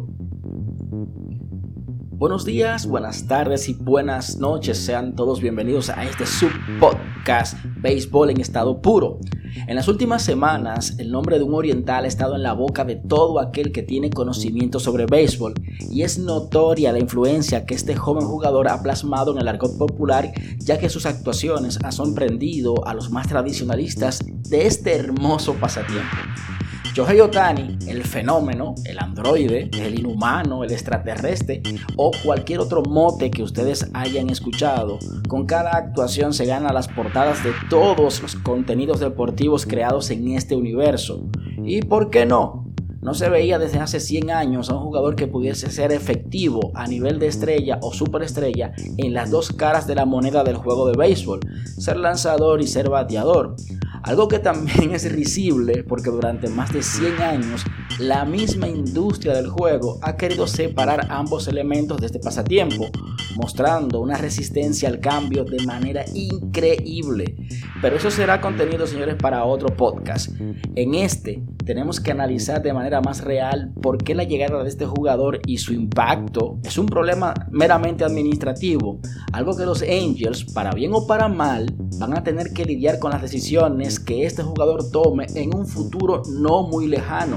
Buenos días, buenas tardes y buenas noches. Sean todos bienvenidos a este subpodcast Béisbol en estado puro. En las últimas semanas, el nombre de un oriental ha estado en la boca de todo aquel que tiene conocimiento sobre béisbol y es notoria la influencia que este joven jugador ha plasmado en el argot popular, ya que sus actuaciones han sorprendido a los más tradicionalistas de este hermoso pasatiempo. Shohei Ohtani, el fenómeno, el androide, el inhumano, el extraterrestre o cualquier otro mote que ustedes hayan escuchado, con cada actuación se gana las portadas de todos los contenidos deportivos creados en este universo. ¿Y por qué no? No se veía desde hace 100 años a un jugador que pudiese ser efectivo a nivel de estrella o superestrella en las dos caras de la moneda del juego de béisbol, ser lanzador y ser bateador. Algo que también es risible porque durante más de 100 años la misma industria del juego ha querido separar ambos elementos de este pasatiempo, mostrando una resistencia al cambio de manera increíble. Pero eso será contenido, señores, para otro podcast. En este tenemos que analizar de manera más real por qué la llegada de este jugador y su impacto es un problema meramente administrativo, algo que los Angels, para bien o para mal, van a tener que lidiar con las decisiones que este jugador tome en un futuro no muy lejano.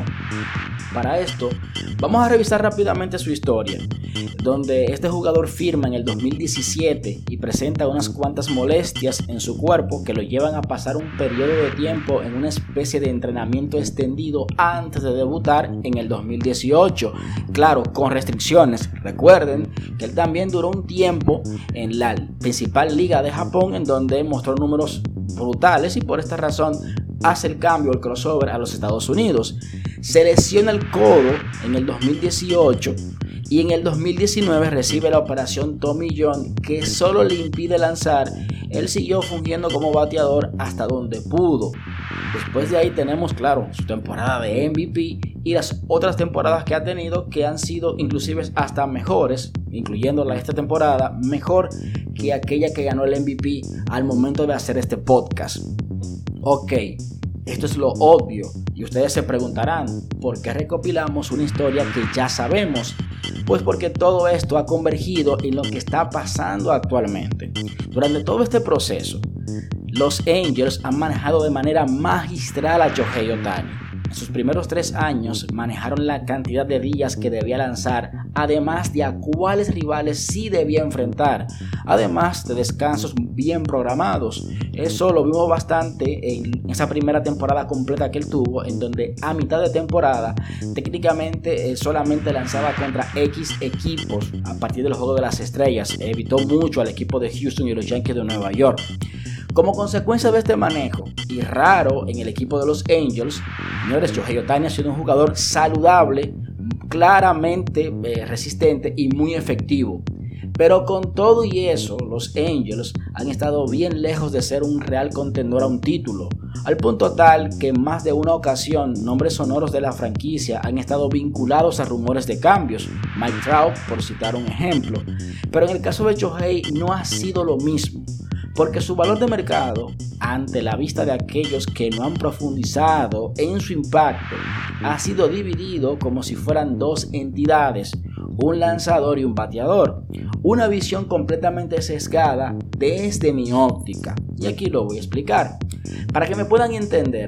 Para esto, vamos a revisar rápidamente su historia, donde este jugador firma en el 2017 y presenta unas cuantas molestias en su cuerpo que lo llevan a pasar un periodo de tiempo en una especie de entrenamiento extendido antes de debutar en el 2018. Claro, con restricciones. Recuerden que él también duró un tiempo en la principal liga de Japón, en donde mostró números brutales y por esta razón hace el cambio, el crossover a los Estados Unidos. Se lesiona el codo en el 2018 y en el 2019 recibe la operación Tommy John, que solo le impide lanzar. Él siguió fungiendo como bateador hasta donde pudo. Después de ahí tenemos, claro, su temporada de MVP y las otras temporadas que ha tenido, que han sido inclusive hasta mejores, incluyendo esta temporada, mejor que aquella que ganó el MVP al momento de hacer este podcast. Ok, esto es lo obvio y ustedes se preguntarán, ¿por qué recopilamos una historia que ya sabemos? Pues porque todo esto ha convergido en lo que está pasando actualmente. Durante todo este proceso, los Angels han manejado de manera magistral a Shohei Ohtani. En sus primeros 3 años manejaron la cantidad de días que debía lanzar, además de a cuáles rivales sí debía enfrentar, además de descansos bien programados. Eso lo vimos bastante en esa primera temporada completa que él tuvo, en donde a mitad de temporada técnicamente solamente lanzaba contra X equipos a partir del juego de las estrellas. Evitó mucho al equipo de Houston y los Yankees de Nueva York. Como consecuencia de este manejo, y raro en el equipo de los Angels, señores, Shohei Ohtani ha sido un jugador saludable, claramente resistente y muy efectivo. Pero con todo y eso, los Angels han estado bien lejos de ser un real contendor a un título, al punto tal que en más de una ocasión nombres sonoros de la franquicia han estado vinculados a rumores de cambios, Mike Trout por citar un ejemplo. Pero en el caso de Shohei no ha sido lo mismo, porque su valor de mercado, ante la vista de aquellos que no han profundizado en su impacto, ha sido dividido como si fueran dos entidades, un lanzador y un bateador. Una visión completamente sesgada desde mi óptica. Y aquí lo voy a explicar. Para que me puedan entender,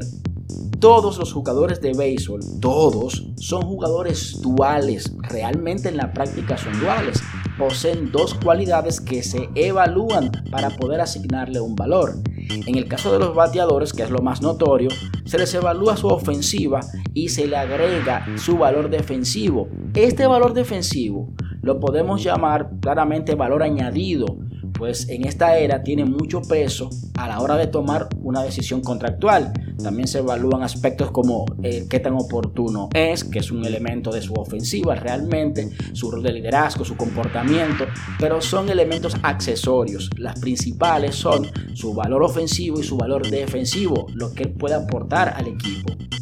todos los jugadores de béisbol, todos, son jugadores duales. Realmente en la práctica son duales. Poseen dos cualidades que se evalúan para poder asignarle un valor. En el caso de los bateadores, que es lo más notorio, se les evalúa su ofensiva y se le agrega su valor defensivo. Este valor defensivo lo podemos llamar claramente valor añadido, pues en esta era tiene mucho peso a la hora de tomar una decisión contractual. También se evalúan aspectos como qué tan oportuno es, que es un elemento de su ofensiva realmente, su rol de liderazgo, su comportamiento, pero son elementos accesorios. Las principales son su valor ofensivo y su valor defensivo, lo que él puede aportar al equipo.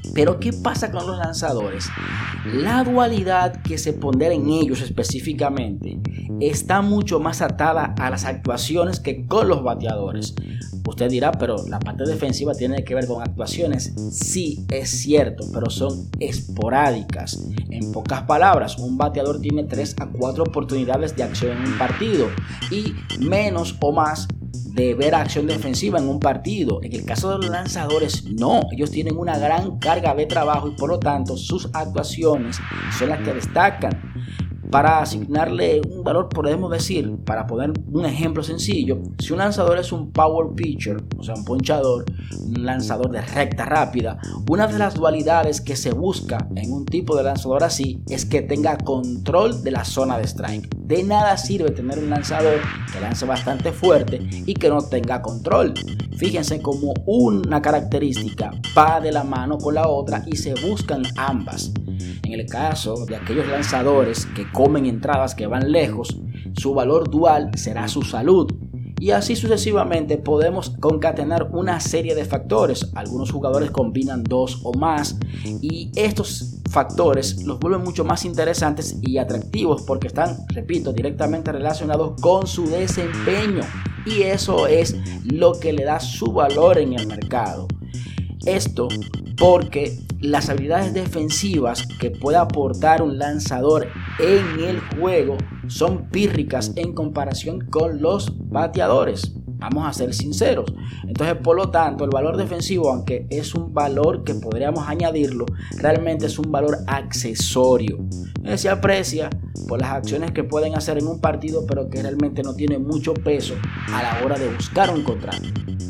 Pero ¿qué pasa con los lanzadores? La dualidad que se pondera en ellos específicamente está mucho más atada a las actuaciones que con los bateadores. Usted dirá, pero la parte defensiva tiene que ver con actuaciones. Sí, es cierto, pero son esporádicas. En pocas palabras, un bateador tiene 3 a 4 oportunidades de acción en un partido y menos o más de ver acción defensiva en un partido. En el caso de los lanzadores, no. Ellos tienen una gran carga de trabajo y por lo tanto sus actuaciones son las que destacan. Para asignarle un valor, podemos decir, para poner un ejemplo sencillo, si un lanzador es un power pitcher, o sea, un ponchador, un lanzador de recta rápida, una de las dualidades que se busca en un tipo de lanzador así es que tenga control de la zona de strike. De nada sirve tener un lanzador que lance bastante fuerte y que no tenga control. Fíjense cómo una característica va de la mano con la otra y se buscan ambas. En el caso de aquellos lanzadores que comen entradas que van lejos, su valor dual será su salud. Y así sucesivamente podemos concatenar una serie de factores. Algunos jugadores combinan 2 o más y estos factores los vuelven mucho más interesantes y atractivos porque están, repito, directamente relacionados con su desempeño. Y eso es lo que le da su valor en el mercado. Esto porque las habilidades defensivas que puede aportar un lanzador en el juego son pírricas en comparación con los bateadores. Vamos a ser sinceros. Entonces, por lo tanto, el valor defensivo, aunque es un valor que podríamos añadirlo, realmente es un valor accesorio. Se aprecia por las acciones que pueden hacer en un partido, pero que realmente no tiene mucho peso a la hora de buscar un contrato.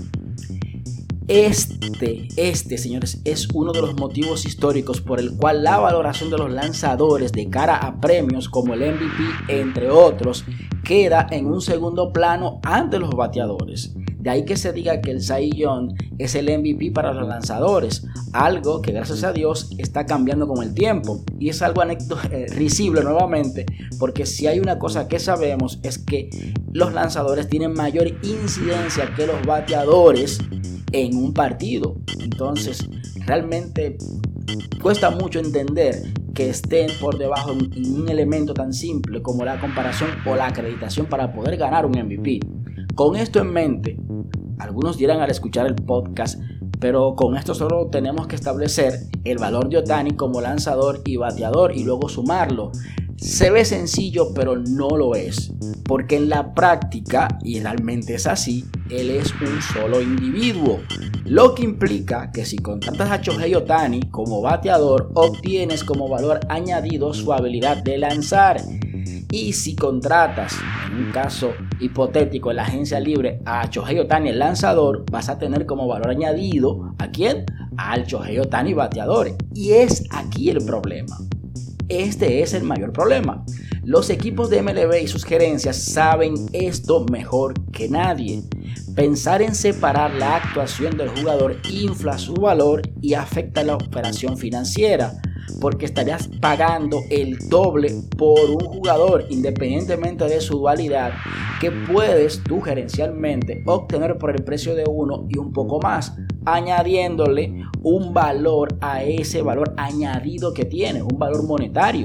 Señores, es uno de los motivos históricos por el cual la valoración de los lanzadores de cara a premios como el MVP, entre otros, queda en un segundo plano ante los bateadores. De ahí que se diga que el Cy Young es el MVP para los lanzadores, algo que gracias a Dios está cambiando con el tiempo. Y es algo risible nuevamente, porque si hay una cosa que sabemos es que los lanzadores tienen mayor incidencia que los bateadores en un partido. Entonces realmente cuesta mucho entender que estén por debajo en un elemento tan simple como la comparación o la acreditación para poder ganar un MVP. Con esto en mente, algunos dirán al escuchar el podcast, pero con esto solo tenemos que establecer el valor de Ohtani como lanzador y bateador y luego sumarlo. Se ve sencillo, pero no lo es, porque en la práctica, y realmente es así, él es un solo individuo, lo que implica que si contratas a Shohei Ohtani como bateador, obtienes como valor añadido su habilidad de lanzar. Y si contratas, en un caso hipotético en la agencia libre, a Shohei Ohtani el lanzador, vas a tener como valor añadido ¿a quién? Al Shohei Ohtani bateador. Y es aquí el problema. Este es el mayor problema. Los equipos de MLB y sus gerencias saben esto mejor que nadie. Pensar en separar la actuación del jugador infla su valor y afecta la operación financiera, porque estarías pagando el doble por un jugador independientemente de su dualidad que puedes tú gerencialmente obtener por el precio de uno y un poco más, añadiéndole un valor a ese valor añadido que tiene, un valor monetario,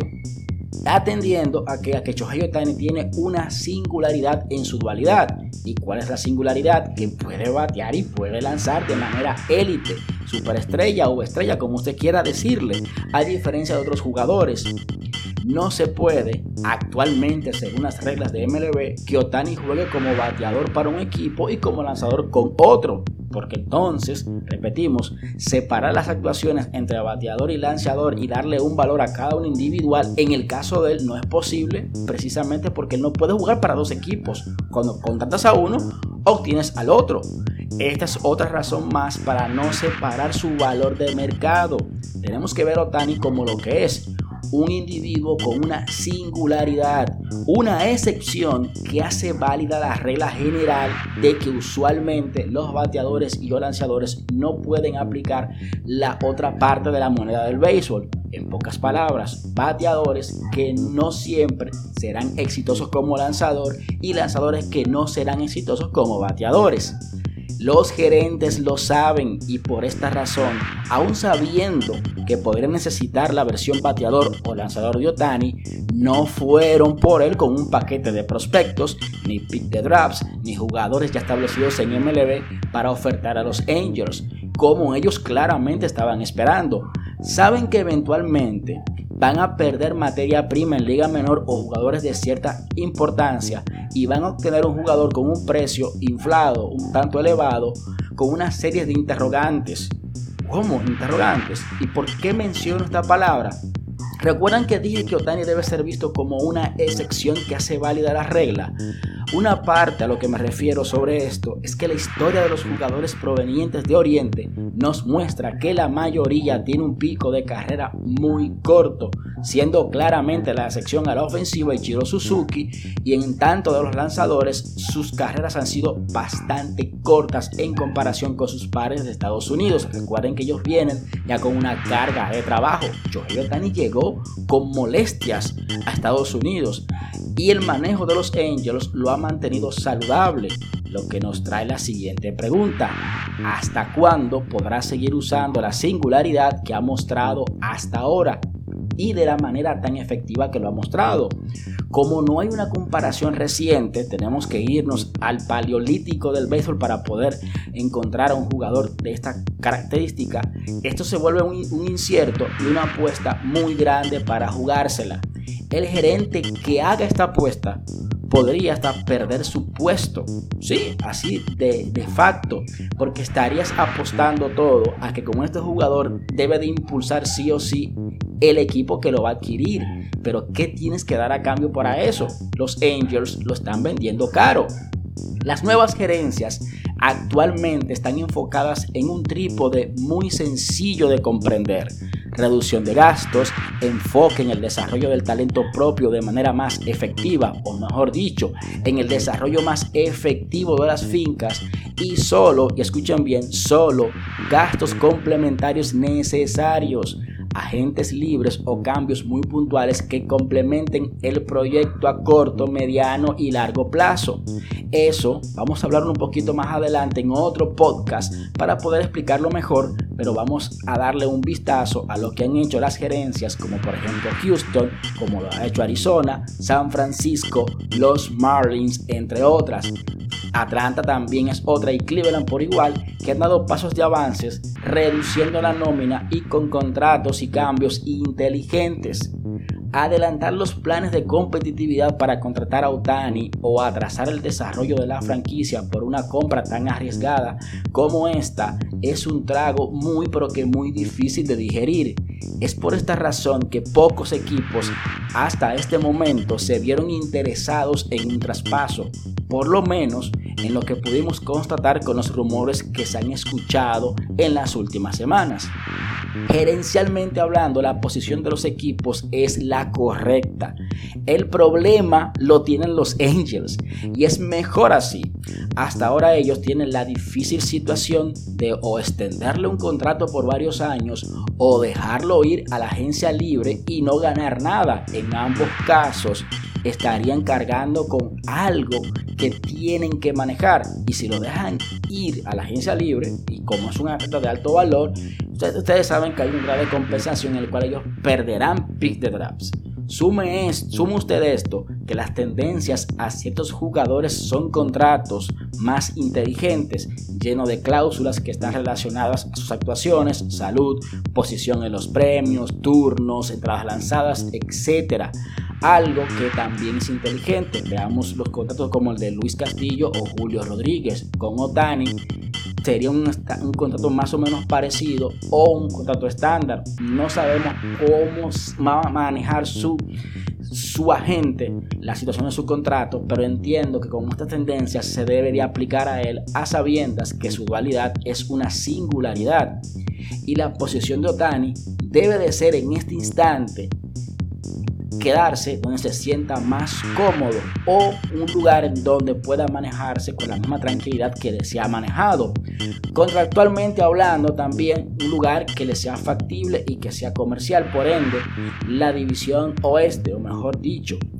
atendiendo a que Shohei Ohtani tiene una singularidad en su dualidad. ¿Y cuál es la singularidad? Que puede batear y puede lanzar de manera élite, superestrella o estrella, como usted quiera decirle, a diferencia de otros jugadores. No se puede actualmente, según las reglas de MLB, que Ohtani juegue como bateador para un equipo y como lanzador con otro, porque entonces, repetimos, separar las actuaciones entre bateador y lanzador y darle un valor a cada uno individual, en el caso de él no es posible, precisamente porque él no puede jugar para dos equipos. Cuando contratas a uno, obtienes al otro. Esta es otra razón más para no separar su valor de mercado. Tenemos que ver a Ohtani como lo que es: un individuo con una singularidad, una excepción que hace válida la regla general de que usualmente los bateadores y los lanzadores no pueden aplicar la otra parte de la moneda del béisbol. En pocas palabras, bateadores que no siempre serán exitosos como lanzador y lanzadores que no serán exitosos como bateadores. Los gerentes lo saben y por esta razón, aún sabiendo que podrían necesitar la versión bateador o lanzador de Ohtani, no fueron por él con un paquete de prospectos, ni pick de drafts, ni jugadores ya establecidos en MLB para ofertar a los Angels, como ellos claramente estaban esperando. Saben que eventualmente van a perder materia prima en liga menor o jugadores de cierta importancia y van a obtener un jugador con un precio inflado, un tanto elevado, con una serie de interrogantes. ¿Cómo interrogantes? ¿Y por qué menciono esta palabra? ¿Recuerdan que dije que Ohtani debe ser visto como una excepción que hace válida la regla? Una parte a lo que me refiero sobre esto es que la historia de los jugadores provenientes de Oriente nos muestra que la mayoría tiene un pico de carrera muy corto, siendo claramente la excepción a la ofensiva Ichiro Suzuki, y en tanto de los lanzadores sus carreras han sido bastante cortas en comparación con sus pares de Estados Unidos. Recuerden que ellos vienen ya con una carga de trabajo. Shohei Ohtani llegó con molestias a Estados Unidos y el manejo de los Angels lo ha mantenido saludable, lo que nos trae la siguiente pregunta: ¿hasta cuándo podrá seguir usando la singularidad que ha mostrado hasta ahora y de la manera tan efectiva que lo ha mostrado? Como no hay una comparación reciente, tenemos que irnos al paleolítico del béisbol para poder encontrar a un jugador de esta característica. Esto se vuelve un incierto y una apuesta muy grande para jugársela. El gerente que haga esta apuesta podría hasta perder su puesto, sí, así de facto, porque estarías apostando todo a que como este jugador debe de impulsar sí o sí el equipo que lo va a adquirir. Pero ¿qué tienes que dar a cambio para eso? Los Angels lo están vendiendo caro. Las nuevas gerencias actualmente están enfocadas en un trípode muy sencillo de comprender: reducción de gastos, enfoque en el desarrollo del talento propio de manera más efectiva, o mejor dicho, en el desarrollo más efectivo de las fincas, y solo, y escuchen bien, solo gastos complementarios necesarios, agentes libres o cambios muy puntuales que complementen el proyecto a corto, mediano y largo plazo. Eso vamos a hablar un poquito más adelante en otro podcast para poder explicarlo mejor, pero vamos a darle un vistazo a lo que han hecho las gerencias, como por ejemplo Houston, como lo ha hecho Arizona, San Francisco, los Marlins, entre otras. Atlanta también es otra, y Cleveland por igual, que han dado pasos de avances reduciendo la nómina y con contratos y cambios inteligentes. Adelantar los planes de competitividad para contratar a Ohtani o atrasar el desarrollo de la franquicia por una compra tan arriesgada como esta es un trago muy pero que muy difícil de digerir. Es por esta razón que pocos equipos hasta este momento se vieron interesados en un traspaso, por lo menos en lo que pudimos constatar con los rumores que se han escuchado en las últimas semanas. Gerencialmente hablando, la posición de los equipos es la correcta. El problema lo tienen los Angels y es mejor así. Hasta ahora ellos tienen la difícil situación de o extenderle un contrato por varios años o dejarlo ir a la agencia libre y no ganar nada. En ambos casos estarían cargando con algo que tienen que manejar, y si lo dejan ir a la agencia libre, y como es un atleta de alto valor, ustedes saben que hay un grado de compensación en el cual ellos perderán pick de drafts. Sume usted esto, que las tendencias a ciertos jugadores son contratos más inteligentes, llenos de cláusulas que están relacionadas a sus actuaciones, salud, posición en los premios, turnos, entradas lanzadas, etc. Algo que también es inteligente. Veamos los contratos como el de Luis Castillo o Julio Rodríguez. Con Ohtani sería un contrato más o menos parecido o un contrato estándar. No sabemos cómo va a manejar su agente la situación de su contrato, pero entiendo que con esta tendencia se debería aplicar a él a sabiendas que su dualidad es una singularidad, y la posición de Ohtani debe de ser en este instante quedarse donde se sienta más cómodo o un lugar en donde pueda manejarse con la misma tranquilidad que se ha manejado. Contractualmente hablando, también un lugar que le sea factible y que sea comercial. Por ende, la división oeste, o mejor dicho,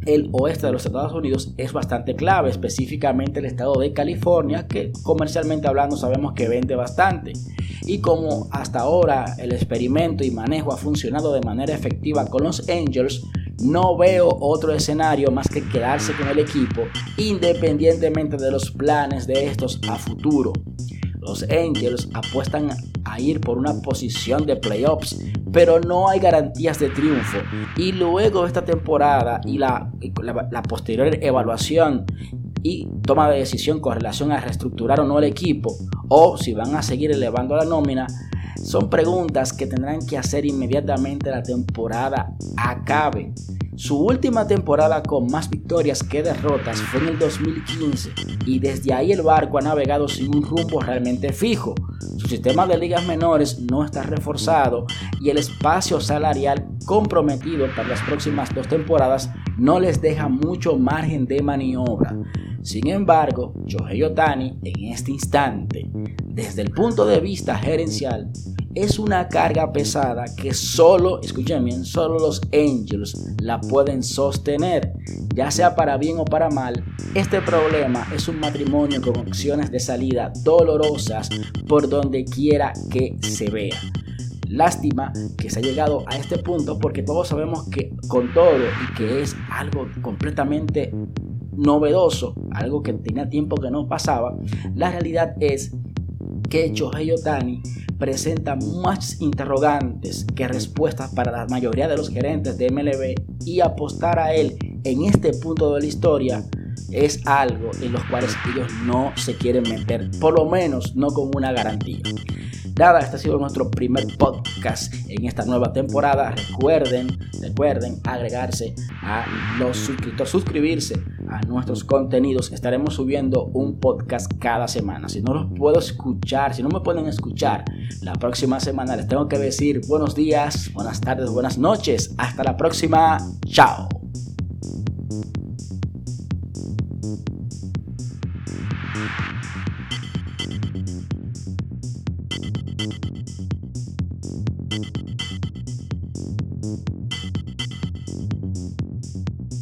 el oeste de los Estados Unidos es bastante clave, específicamente el estado de California, que comercialmente hablando sabemos que vende bastante. Y como hasta ahora el experimento y manejo ha funcionado de manera efectiva con los Angels, no veo otro escenario más que quedarse con el equipo independientemente de los planes de estos a futuro. Los Angels apuestan a ir por una posición de playoffs, pero no hay garantías de triunfo. Y luego de esta temporada y la posterior evaluación y toma de decisión con relación a reestructurar o no el equipo, o si van a seguir elevando la nómina, son preguntas que tendrán que hacer inmediatamente la temporada acabe. Su última temporada con más victorias que derrotas fue en el 2015 y desde ahí el barco ha navegado sin un rumbo realmente fijo. Su sistema de ligas menores no está reforzado y el espacio salarial comprometido para las próximas 2 temporadas no les deja mucho margen de maniobra. Sin embargo, Shohei Ohtani en este instante, desde el punto de vista gerencial, es una carga pesada que escuchen bien, solo los Angels la pueden sostener. Ya sea para bien o para mal, este problema es un matrimonio con opciones de salida dolorosas por donde quiera que se vea. Lástima que se ha llegado a este punto porque todos sabemos que con todo y que es algo completamente novedoso, algo que tenía tiempo que no pasaba, la realidad es que Shohei Ohtani presenta más interrogantes que respuestas para la mayoría de los gerentes de MLB, y apostar a él en este punto de la historia es algo en los cuales ellos no se quieren meter, por lo menos no con una garantía. Nada, este ha sido nuestro primer podcast en esta nueva temporada. Recuerden agregarse a los suscriptores, suscribirse a nuestros contenidos. Estaremos subiendo un podcast cada semana. Si no los puedo escuchar, si no me pueden escuchar la próxima semana, les tengo que decir buenos días, buenas tardes, buenas noches. Hasta la próxima. Chao.